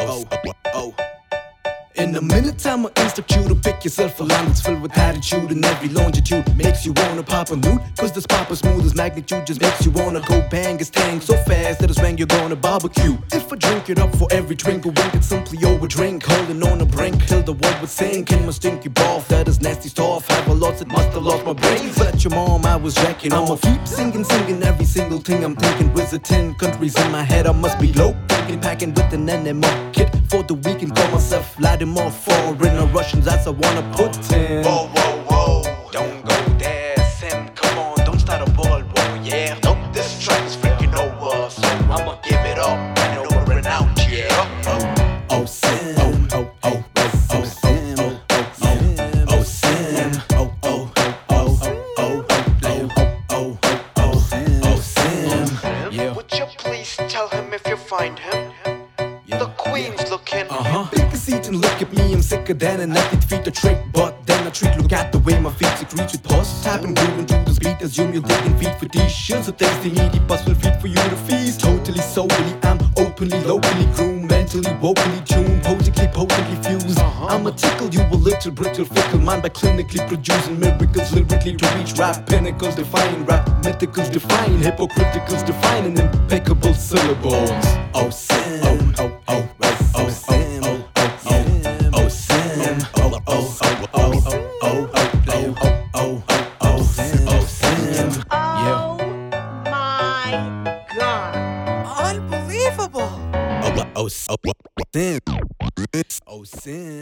oh. In a minute, I'ma instruct you to pick yourself a line that's filled with attitude, and every longitude makes you wanna pop a nude. Cause this pop as smooth as magnitude just makes you wanna go bang. It's tang so fast that it's when you're gonna barbecue. If I drink it up for every drink, a wink, it's simply over drink. Holding on a brink till the world would sink. In my stinky bath, that is nasty stuff. Have I lost it, must have lost my brains. Let your mom, I was jacking off. Keep singing every single thing I'm thinking. Visit 10 countries in my head, I must be low. Packing with an NMO kit for the weekend. Call myself lighting more foreign or Russians as I wanna put in. Whoa, whoa, whoa, don't go there, Sim. Come on, don't start a ball war, yeah. Nope, this track is freaking over, so I'ma give it up and over and out, yeah. Oh, Sim. Oh, Sim. Oh, Sim. Oh, Sim. Yeah. Would you please tell him if you find him? The queen's looking. Take a seat and look at me, I'm sicker than an athlete feet a trick, but then I treat. Look at the way my feet secrete with pus. Tapping, grooving to this beat, assume you're digging feet for dishes. So tasty, needy, bus will feed for you to feast. Totally, solely, I'm openly, locally groomed, mentally, vocally tuned, potently fused. I'ma tickle you a little brittle, fickle mind by clinically producing miracles lyrically to reach rap pinnacles, defying rap mythicals, defying hypocriticals, defining impeccable syllables. Oh, Sim. Oh, Sim. Oh, Sim. Sim. Oh my God. Unbelievable. Oh, Sim. Oh, Sim.